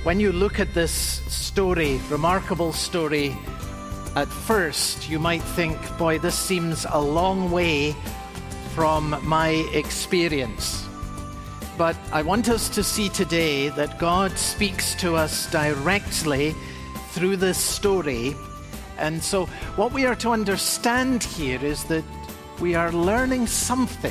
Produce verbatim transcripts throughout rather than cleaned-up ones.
When you look at this story, remarkable story, at first you might think, boy, this seems a long way from my experience. But I want us to see today that God speaks to us directly through this story. And so what we are to understand here is that we are learning something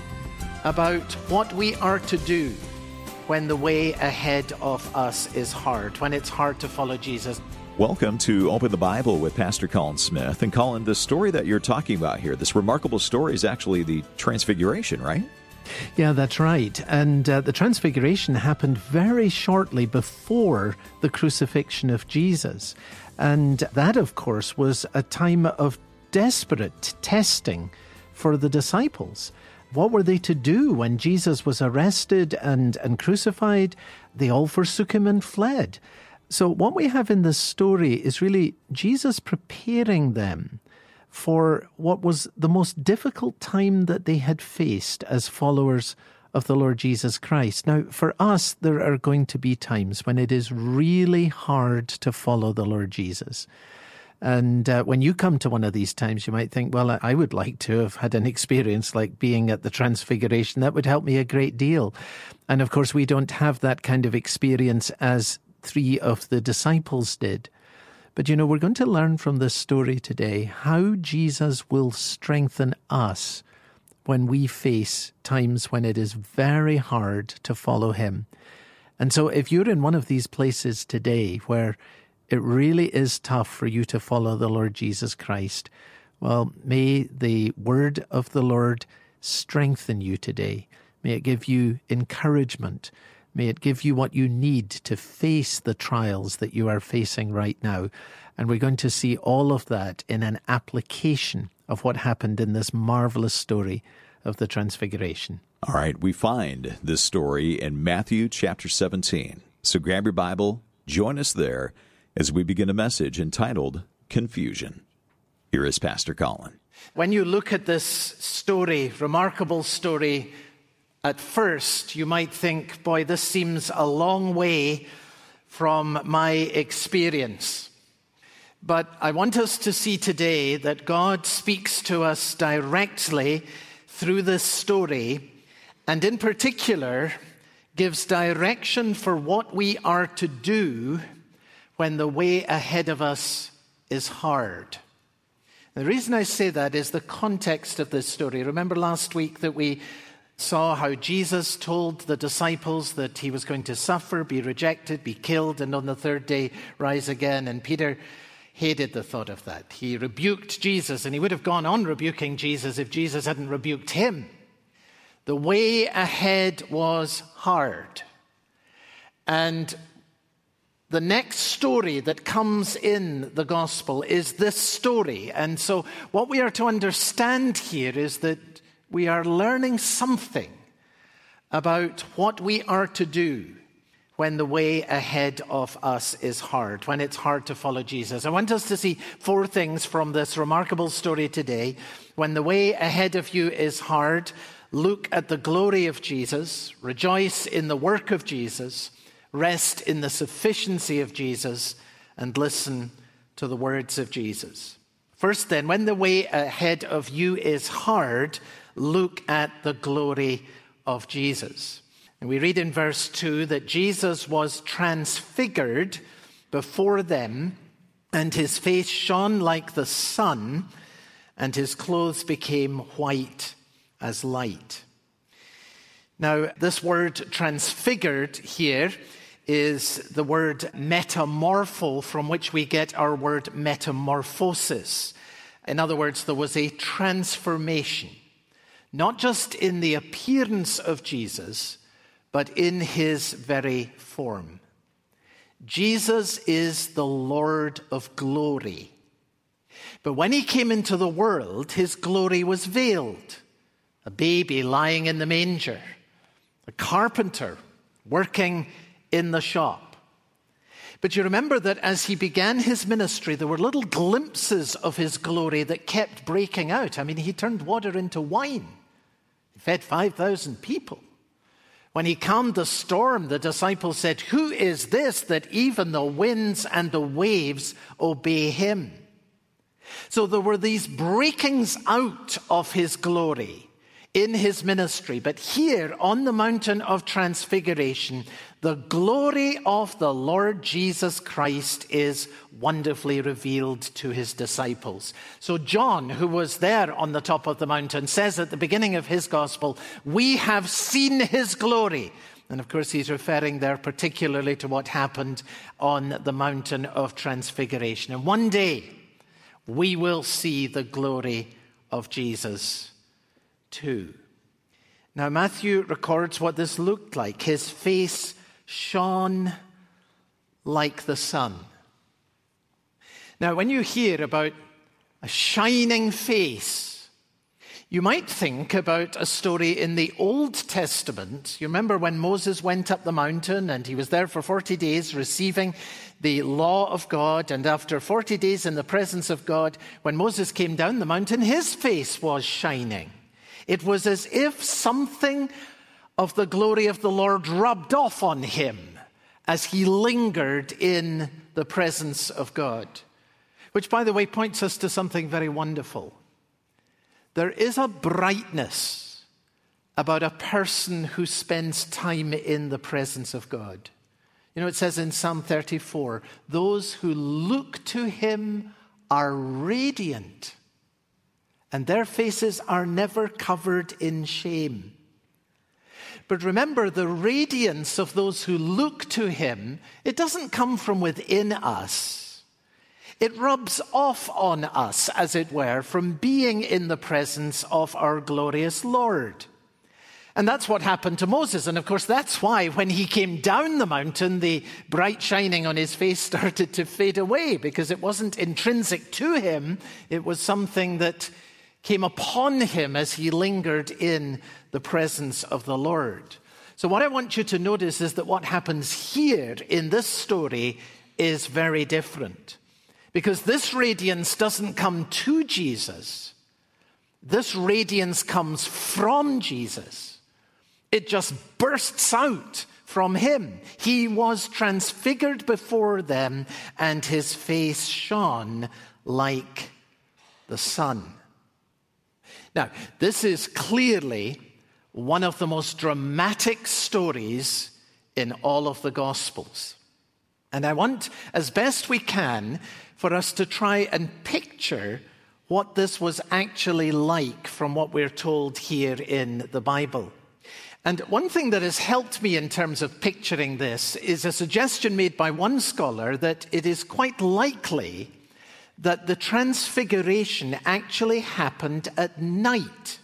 about what we are to do when the way ahead of us is hard, when it's hard to follow Jesus. Welcome to Open the Bible with Pastor Colin Smith. And Colin, the story that you're talking about here, this remarkable story, is actually the Transfiguration, right? Yeah, that's right. And uh, the Transfiguration happened very shortly before the crucifixion of Jesus. And that, of course, was a time of desperate testing for the disciples. What were they to do when Jesus was arrested and, and crucified? They all forsook him and fled. So what we have in this story is really Jesus preparing them for what was the most difficult time that they had faced as followers of the Lord Jesus Christ. Now, for us, there are going to be times when it is really hard to follow the Lord Jesus. And uh, when you come to one of these times, you might think, well, I would like to have had an experience like being at the Transfiguration. That would help me a great deal. And of course, we don't have that kind of experience as three of the disciples did. But, you know, we're going to learn from this story today how Jesus will strengthen us when we face times when it is very hard to follow him. And so if you're in one of these places today where it really is tough for you to follow the Lord Jesus Christ, well, may the word of the Lord strengthen you today. May it give you encouragement. May it give you what you need to face the trials that you are facing right now. And we're going to see all of that in an application of what happened in this marvelous story of the Transfiguration. All right, we find this story in Matthew chapter seventeen. So grab your Bible, join us there as we begin a message entitled Confusion. Here is Pastor Colin. When you look at this story, remarkable story, at first you might think, boy, this seems a long way from my experience. But I want us to see today that God speaks to us directly through this story, and in particular gives direction for what we are to do when the way ahead of us is hard. The reason I say that is the context of this story. Remember last week that we saw how Jesus told the disciples that he was going to suffer, be rejected, be killed, and on the third day rise again. And Peter hated the thought of that. He rebuked Jesus, and he would have gone on rebuking Jesus if Jesus hadn't rebuked him. The way ahead was hard. And the next story that comes in the gospel is this story. And so what we are to understand here is that we are learning something about what we are to do when the way ahead of us is hard, when it's hard to follow Jesus. I want us to see four things from this remarkable story today. When the way ahead of you is hard, look at the glory of Jesus, rejoice in the work of Jesus, rest in the sufficiency of Jesus, and listen to the words of Jesus. First then, when the way ahead of you is hard, look at the glory of Jesus. And we read in verse two that Jesus was transfigured before them, and his face shone like the sun, and his clothes became white as light. Now, this word transfigured here is the word metamorpho, from which we get our word metamorphosis. In other words, there was a transformation, not just in the appearance of Jesus, but in his very form. Jesus is the Lord of glory. But when he came into the world, his glory was veiled. A baby lying in the manger, a carpenter working in the shop. But you remember that as he began his ministry, there were little glimpses of his glory that kept breaking out. I mean, he turned water into wine. He fed five thousand people. When he calmed the storm, the disciples said, "Who is this that even the winds and the waves obey him?" So there were these breakings out of his glory in his ministry. But here on the mountain of transfiguration, the glory of the Lord Jesus Christ is wonderfully revealed to his disciples. So John, who was there on the top of the mountain, says at the beginning of his gospel, "We have seen his glory." And of course, he's referring there particularly to what happened on the mountain of transfiguration. And one day, we will see the glory of Jesus too. Now, Matthew records what this looked like. His face shone like the sun. Now, when you hear about a shining face, you might think about a story in the Old Testament. You remember when Moses went up the mountain and he was there for forty days receiving the law of God. And after forty days in the presence of God, when Moses came down the mountain, his face was shining. It was as if something of the glory of the Lord rubbed off on him as he lingered in the presence of God. Which, by the way, points us to something very wonderful. There is a brightness about a person who spends time in the presence of God. You know, it says in Psalm thirty-four, "Those who look to him are radiant, and their faces are never covered in shame." But remember, the radiance of those who look to him, it doesn't come from within us. It rubs off on us, as it were, from being in the presence of our glorious Lord. And that's what happened to Moses. And of course, that's why when he came down the mountain, the bright shining on his face started to fade away, because it wasn't intrinsic to him. It was something that came upon him as he lingered in the presence of the Lord. So what I want you to notice is that what happens here in this story is very different. Because this radiance doesn't come to Jesus. This radiance comes from Jesus. It just bursts out from him. He was transfigured before them, and his face shone like the sun. Now, this is clearly one of the most dramatic stories in all of the Gospels. And I want, as best we can, for us to try and picture what this was actually like from what we're told here in the Bible. And one thing that has helped me in terms of picturing this is a suggestion made by one scholar that it is quite likely that the transfiguration actually happened at night.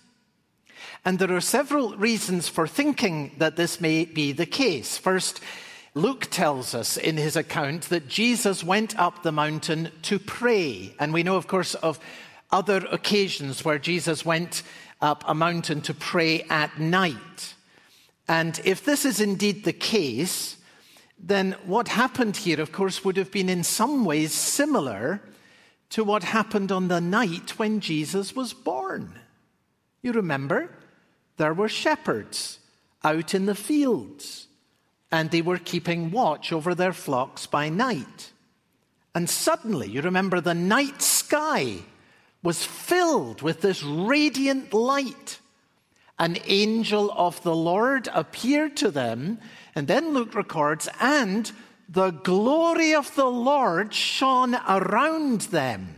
And there are several reasons for thinking that this may be the case. First, Luke tells us in his account that Jesus went up the mountain to pray. And we know, of course, of other occasions where Jesus went up a mountain to pray at night. And if this is indeed the case, then what happened here, of course, would have been in some ways similar to what happened on the night when Jesus was born. You remember, there were shepherds out in the fields, and they were keeping watch over their flocks by night. And suddenly, you remember, the night sky was filled with this radiant light. An angel of the Lord appeared to them, and then Luke records, and the glory of the Lord shone around them.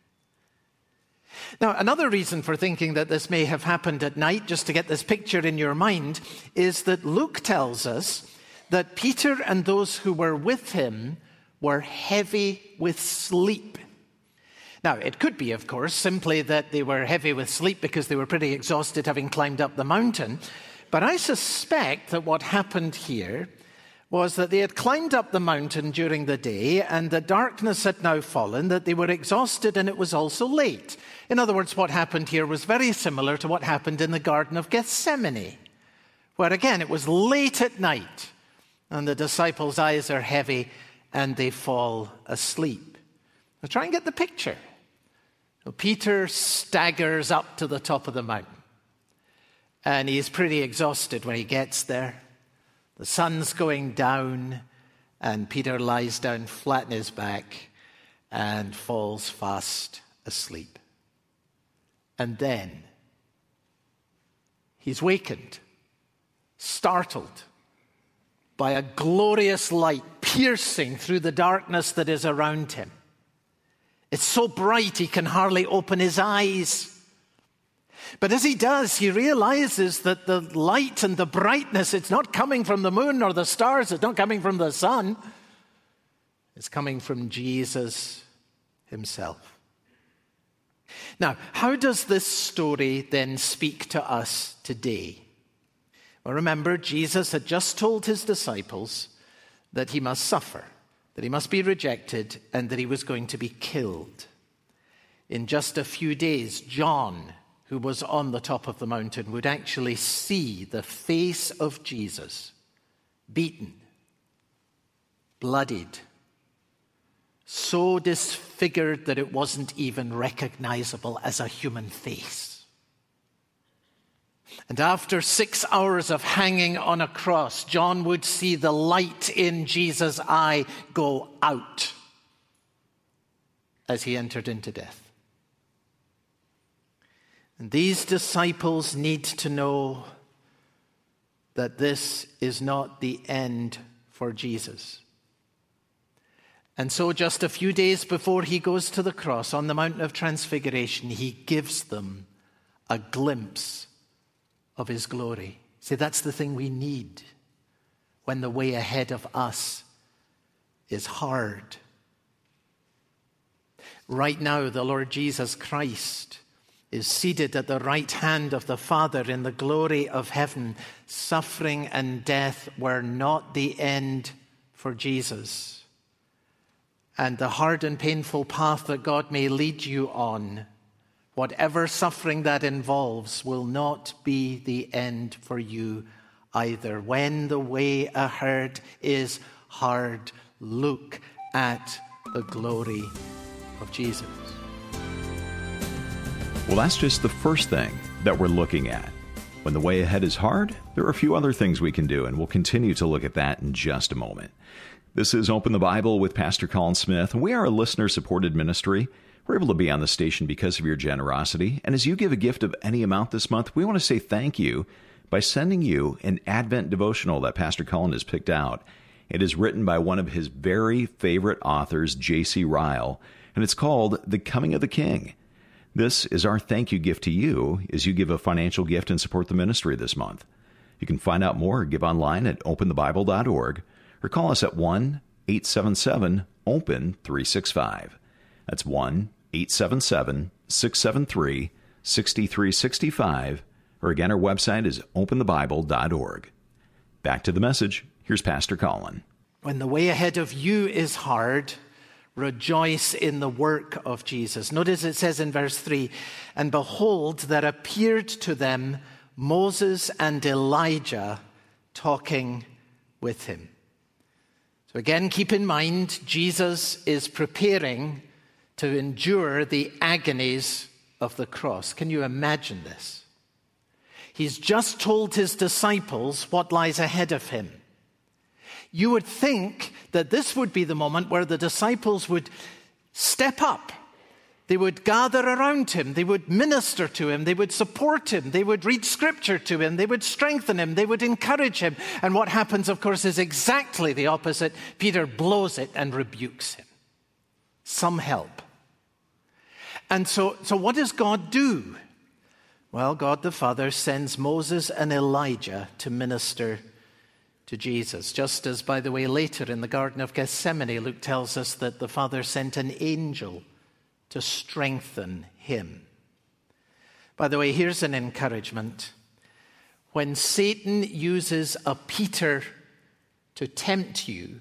Now, another reason for thinking that this may have happened at night, just to get this picture in your mind, is that Luke tells us that Peter and those who were with him were heavy with sleep. Now, it could be, of course, simply that they were heavy with sleep because they were pretty exhausted having climbed up the mountain. But I suspect that what happened here was that they had climbed up the mountain during the day and the darkness had now fallen, that they were exhausted and it was also late. In other words, what happened here was very similar to what happened in the Garden of Gethsemane, where again it was late at night and the disciples' eyes are heavy and they fall asleep. Now try and get the picture. So Peter staggers up to the top of the mountain and he's pretty exhausted when he gets there. The sun's going down, and Peter lies down flat on his back and falls fast asleep. And then he's wakened, startled by a glorious light piercing through the darkness that is around him. It's so bright he can hardly open his eyes. But as he does, he realizes that the light and the brightness, it's not coming from the moon or the stars, it's not coming from the sun. It's coming from Jesus himself. Now, how does this story then speak to us today? Well, remember, Jesus had just told his disciples that he must suffer, that he must be rejected, and that he was going to be killed. In just a few days, John, who was on the top of the mountain, would actually see the face of Jesus beaten, bloodied, so disfigured that it wasn't even recognizable as a human face. And after six hours of hanging on a cross, John would see the light in Jesus' eye go out as he entered into death. And these disciples need to know that this is not the end for Jesus. And so just a few days before he goes to the cross on the Mountain of Transfiguration, he gives them a glimpse of his glory. See, that's the thing we need when the way ahead of us is hard. Right now, the Lord Jesus Christ is seated at the right hand of the Father in the glory of heaven. Suffering and death were not the end for Jesus. And the hard and painful path that God may lead you on, whatever suffering that involves, will not be the end for you either. When the way ahead is hard, look at the glory of Jesus. Well, that's just the first thing that we're looking at. When the way ahead is hard, there are a few other things we can do, and we'll continue to look at that in just a moment. This is Open the Bible with Pastor Colin Smith, and we are a listener-supported ministry. We're able to be on the station because of your generosity, and as you give a gift of any amount this month, we want to say thank you by sending you an Advent devotional that Pastor Colin has picked out. It is written by one of his very favorite authors, J C Ryle, and it's called The Coming of the King. This is our thank you gift to you as you give a financial gift and support the ministry this month. You can find out more or give online at open the bible dot org or call us at one eight seven seven open three six five. That's one eight seven seven six seven three six three six five, or again, our website is open the bible dot org. Back to the message. Here's Pastor Colin. When the way ahead of you is hard, rejoice in the work of Jesus. Notice it says in verse three, and behold, there appeared to them Moses and Elijah talking with him. So again, keep in mind, Jesus is preparing to endure the agonies of the cross. Can you imagine this? He's just told his disciples what lies ahead of him. You would think that this would be the moment where the disciples would step up. They would gather around him. They would minister to him. They would support him. They would read scripture to him. They would strengthen him. They would encourage him. And what happens, of course, is exactly the opposite. Peter blows it and rebukes him. Some help. And so, so what does God do? Well, God the Father sends Moses and Elijah to minister to Jesus. Just as, by the way, later in the Garden of Gethsemane, Luke tells us that the Father sent an angel to strengthen him. By the way, here's an encouragement. When Satan uses a Peter to tempt you,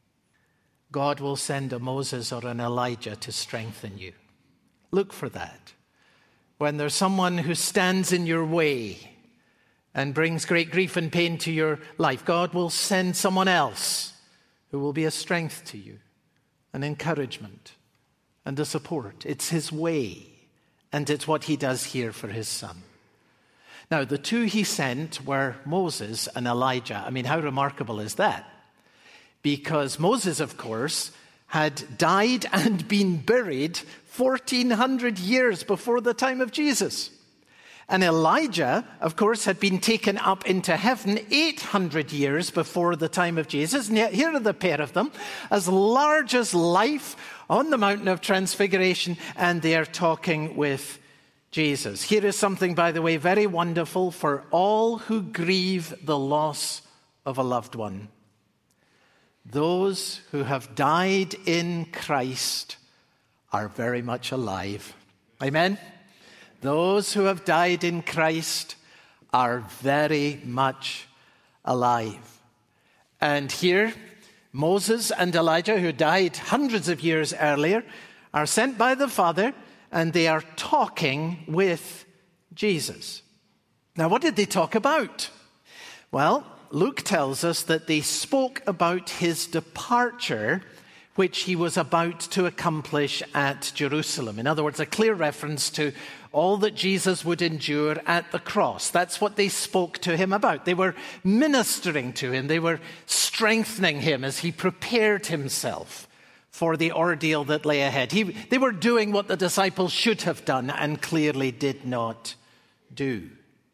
God will send a Moses or an Elijah to strengthen you. Look for that. When there's someone who stands in your way and brings great grief and pain to your life, God will send someone else who will be a strength to you, an encouragement, and a support. It's his way, and it's what he does here for his son. Now, the two he sent were Moses and Elijah. I mean, how remarkable is that? Because Moses, of course, had died and been buried fourteen hundred years before the time of Jesus. And Elijah, of course, had been taken up into heaven eight hundred years before the time of Jesus. And yet here are the pair of them, as large as life, on the mountain of transfiguration, and they are talking with Jesus. Here is something, by the way, very wonderful for all who grieve the loss of a loved one. Those who have died in Christ are very much alive. Amen? Those who have died in Christ are very much alive. And here, Moses and Elijah, who died hundreds of years earlier, are sent by the Father, and they are talking with Jesus. Now, what did they talk about? Well, Luke tells us that they spoke about his departure, which he was about to accomplish at Jerusalem. In other words, a clear reference to all that Jesus would endure at the cross. That's what they spoke to him about. They were ministering to him. They were strengthening him as he prepared himself for the ordeal that lay ahead. He, they were doing what the disciples should have done and clearly did not do.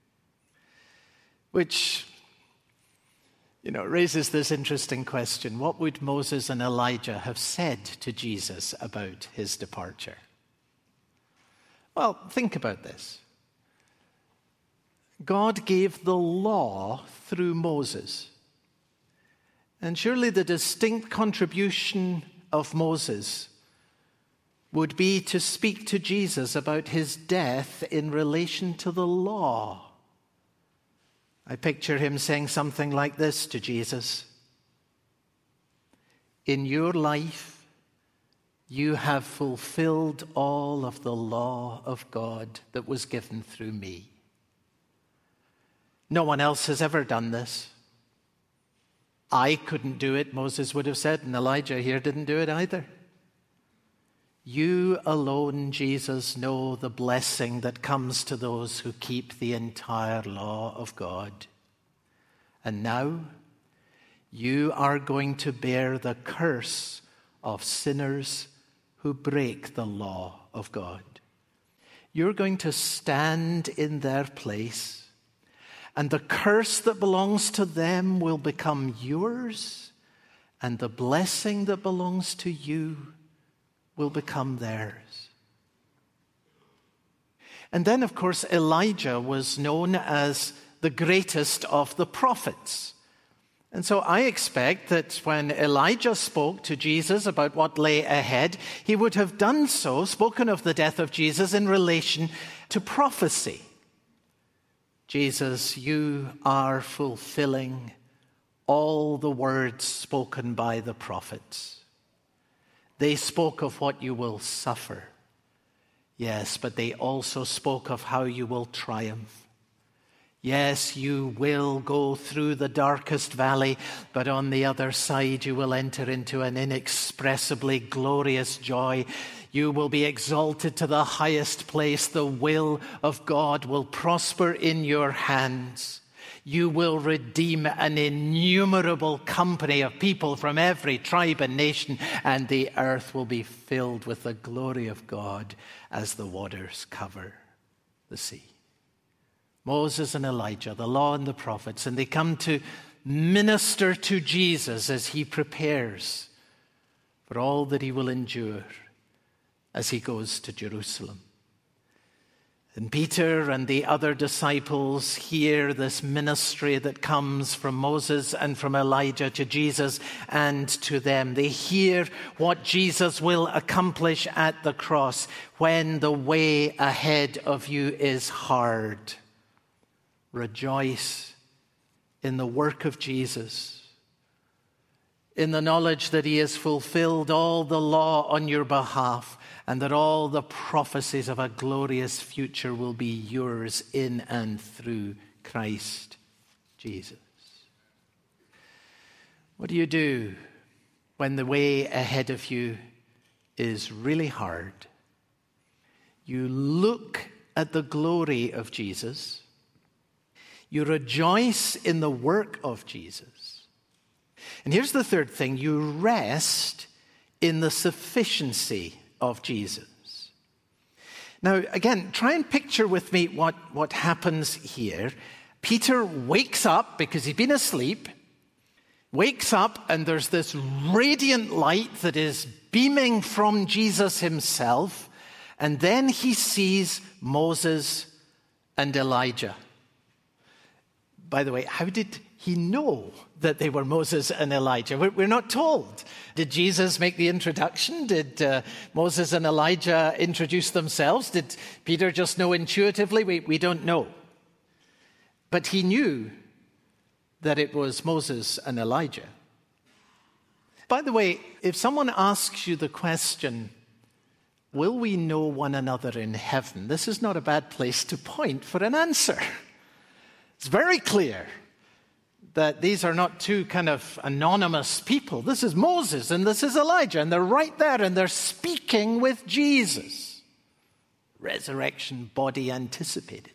Which, you know, raises this interesting question. What would Moses and Elijah have said to Jesus about his departure? Well, think about this. God gave the law through Moses. And surely the distinct contribution of Moses would be to speak to Jesus about his death in relation to the law. I picture him saying something like this to Jesus. In your life, you have fulfilled all of the law of God that was given through me. No one else has ever done this. I couldn't do it, Moses would have said, and Elijah here didn't do it either. You alone, Jesus, know the blessing that comes to those who keep the entire law of God. And now, you are going to bear the curse of sinners who break the law of God. You're going to stand in their place, and the curse that belongs to them will become yours, and the blessing that belongs to you will become theirs. And then, of course, Elijah was known as the greatest of the prophets. And so I expect that when Elijah spoke to Jesus about what lay ahead, he would have done so, spoken of the death of Jesus in relation to prophecy. Jesus, you are fulfilling all the words spoken by the prophets. They spoke of what you will suffer. Yes, but they also spoke of how you will triumph. Yes, you will go through the darkest valley, but on the other side you will enter into an inexpressibly glorious joy. You will be exalted to the highest place. The will of God will prosper in your hands. You will redeem an innumerable company of people from every tribe and nation, and the earth will be filled with the glory of God as the waters cover the sea. Moses and Elijah, the law and the prophets, and they come to minister to Jesus as he prepares for all that he will endure as he goes to Jerusalem. And Peter and the other disciples hear this ministry that comes from Moses and from Elijah to Jesus and to them. They hear what Jesus will accomplish at the cross when the way ahead of you is hard. Rejoice in the work of Jesus, in the knowledge that he has fulfilled all the law on your behalf, and that all the prophecies of a glorious future will be yours in and through Christ Jesus. What do you do when the way ahead of you is really hard? You look at the glory of Jesus, You rejoice in the work of Jesus. And here's the third thing. You rest in the sufficiency of Jesus. Now, again, try and picture with me what, what happens here. Peter wakes up because he'd been asleep, wakes up, and there's this radiant light that is beaming from Jesus himself, and then he sees Moses and Elijah. By the way, how did he know that they were Moses and Elijah? We're not told. Did Jesus make the introduction? Did uh, Moses and Elijah introduce themselves? Did Peter just know intuitively? We, we don't know. But he knew that it was Moses and Elijah. By the way, if someone asks you the question, will we know one another in heaven? This is not a bad place to point for an answer. It's very clear that these are not two kind of anonymous people. This is Moses and this is Elijah, and they're right there and they're speaking with Jesus. Resurrection body anticipated.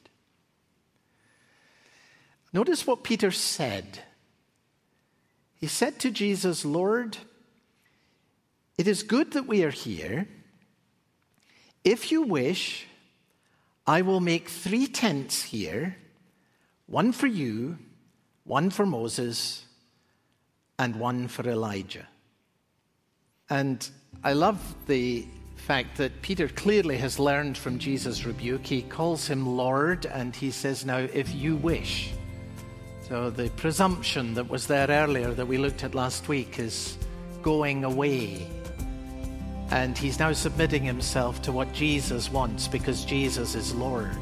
Notice what Peter said. He said to Jesus, Lord, it is good that we are here. If you wish, I will make three tents here, one for you, one for Moses, and one for Elijah. And I love the fact that Peter clearly has learned from Jesus' rebuke. He calls him Lord, and he says, now, if you wish. So the presumption that was there earlier that we looked at last week is going away. And he's now submitting himself to what Jesus wants because Jesus is Lord.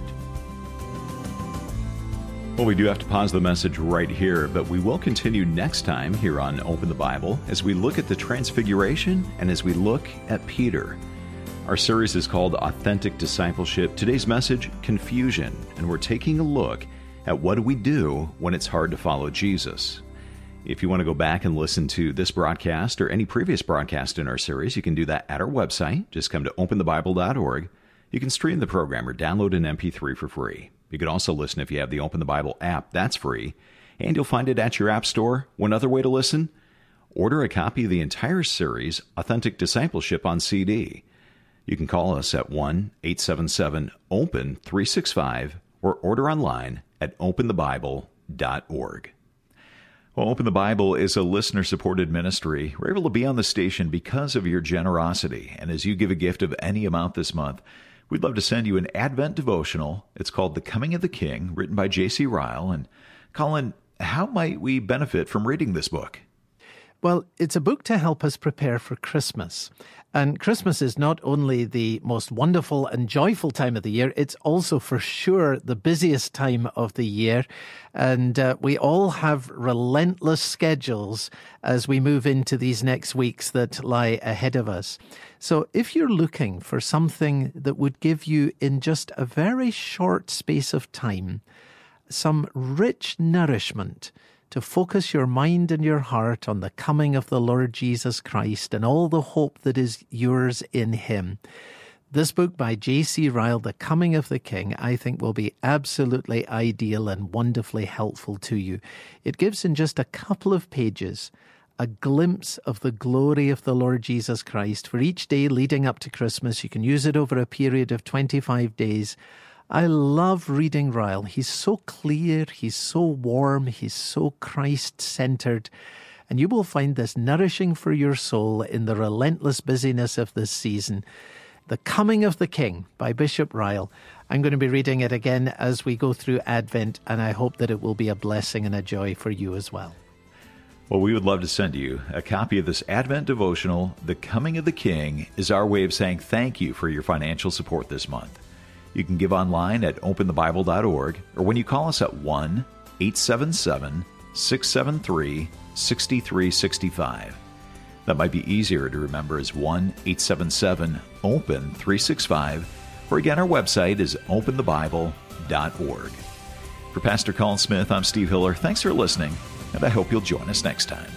Well, we do have to pause the message right here, but we will continue next time here on Open the Bible as we look at the Transfiguration and as we look at Peter. Our series is called Authentic Discipleship. Today's message, Confusion, and we're taking a look at what do we do when it's hard to follow Jesus. If you want to go back and listen to this broadcast or any previous broadcast in our series, you can do that at our website. Just come to open the bible dot org. You can stream the program or download an M P three for free. You can also listen if you have the Open the Bible app. That's free. And you'll find it at your app store. One other way to listen, order a copy of the entire series, Authentic Discipleship, on C D. You can call us at one eight seven seven open three six five or order online at open the bible dot org. Well, Open the Bible is a listener-supported ministry. We're able to be on the station because of your generosity. And as you give a gift of any amount this month, we'd love to send you an Advent devotional. It's called The Coming of the King, written by J C Ryle. And Colin, how might we benefit from reading this book? Well, it's a book to help us prepare for Christmas. And Christmas is not only the most wonderful and joyful time of the year, it's also for sure the busiest time of the year. And uh, we all have relentless schedules as we move into these next weeks that lie ahead of us. So if you're looking for something that would give you, in just a very short space of time, some rich nourishment to focus your mind and your heart on the coming of the Lord Jesus Christ and all the hope that is yours in him, this book by J C Ryle, The Coming of the King, I think will be absolutely ideal and wonderfully helpful to you. It gives in just a couple of pages a glimpse of the glory of the Lord Jesus Christ for each day leading up to Christmas. You can use it over a period of twenty-five days. I love reading Ryle. He's so clear, he's so warm, he's so Christ-centered, and you will find this nourishing for your soul in the relentless busyness of this season. The Coming of the King by Bishop Ryle. I'm going to be reading it again as we go through Advent, and I hope that it will be a blessing and a joy for you as well. Well, we would love to send you a copy of this Advent devotional. The Coming of the King is our way of saying thank you for your financial support this month. You can give online at open the bible dot org, or when you call us at one eight seven seven six seven three six three six five. That might be easier to remember as one eight seven seven open three six five, or again, our website is open the bible dot org. For Pastor Colin Smith, I'm Steve Hiller. Thanks for listening, and I hope you'll join us next time.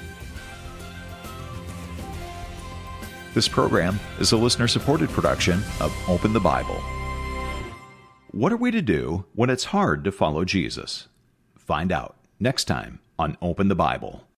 This program is a listener-supported production of Open the Bible. What are we to do when it's hard to follow Jesus? Find out next time on Open the Bible.